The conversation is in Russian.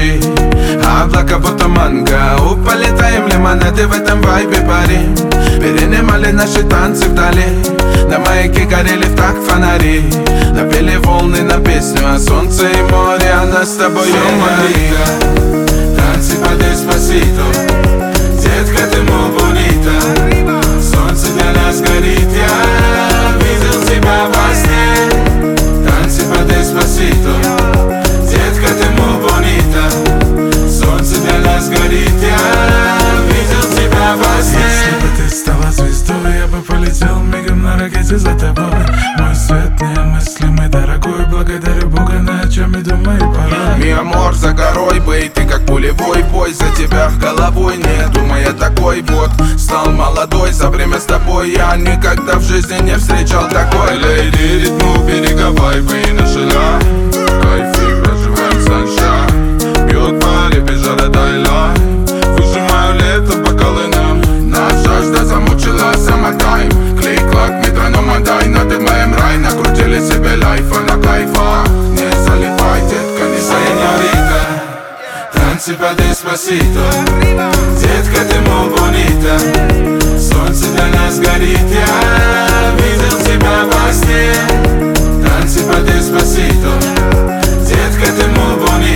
ночи, облака будто манго. Полетаем лимонады, в этом вайбе парим. Перенимали наши танцы вдали, на маяке горели в такт фонари. Напели волны на песню о солнце и море, а нас с тобой Мария. Танцы по Деспасито, детка, ты muy bonita. Солнце для нас горит, я видел тебя во сне. Танцы по Деспасито, детка, ты muy bonita. Солнце для нас горит, я видел тебя во сне. Если бы ты стала звездой, я бы полетел мигом на ракете за тобой. Мой свет немыслимый, дорогой, благодарю Бога, на о чем и думаю порой. Mi amor, за горой бей, ты как пулевой бой. За тебя головой не думая такой вот. Стал молодой, за время с тобой я никогда в жизни не встречал такой. Лейди, ритму береговой, вы на шеля. Кайфы, проживаем саншайн. Бьет по репе жара дайла. Выжимаю лето, бокалы нам. Нас жажда замучила, самотайм. Клик-клак, метроном отдай, надымаем рай. Накрутили себе лайфа на кайфа. Не залипай, детка, не сеньорита. Танцы по Деспасито, детка, ты muy bonita. Солнце для нас горит, я видел тебя во сне. Танцы по Деспасито, детка, ты muy bonita.